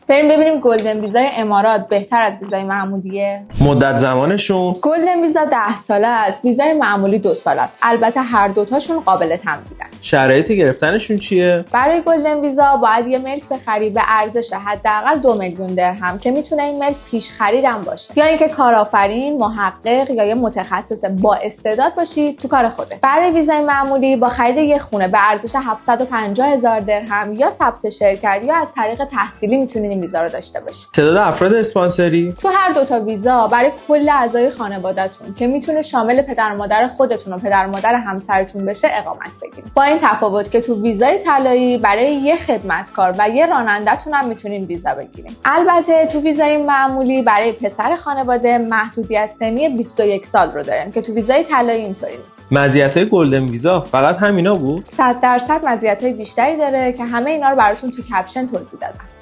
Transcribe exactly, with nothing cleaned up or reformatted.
بریم ببینیم گلدن ویزای امارات بهتر از ویزای معمولیه. مدت زمانشون؟ گلدن ویزا ده ساله است، ویزای معمولی دو ساله است. البته هر دوتاشون قابل تمدیدن. شرایط گرفتنشون چیه؟ برای گلدن ویزا باید یه ملک بخری به ارزش حداقل دو میلیون درهم که میتونه این ملک پیش خریدم باشه، یا اینکه کارآفرین، محقق یا یه متخصص با استعداد باشی تو کار خودت. برای ویزای معمولی با خرید یه خونه به ارزش هفتصد و پنجاه هزار درهم یا ثبت شرکت یا از طریق تحصیلی میتونید این ویزا رو داشته باشید. تعداد افراد اسپانسری تو هر دو تا ویزا برای کل اعضای خانواده‌تون که میتونه شامل پدر و مادر خودتون و پدر و مادر همسرتون بشه اقامت بگیرید. با این تفاوت که تو ویزای طلایی برای یه خدمتکار و یه راننده‌تون هم میتونین ویزا بگیرید. البته تو ویزای معمولی برای پسر خانواده محدودیت سنی بیست و یک سال رو دارن که تو ویزای طلایی اینطوری نیست. مزیت‌های گلدن ویزا فقط همینا بود؟ صد درصد مزیت‌های بیشتری داره که همه اینا رو براتون تو کپشن توضیح دادم.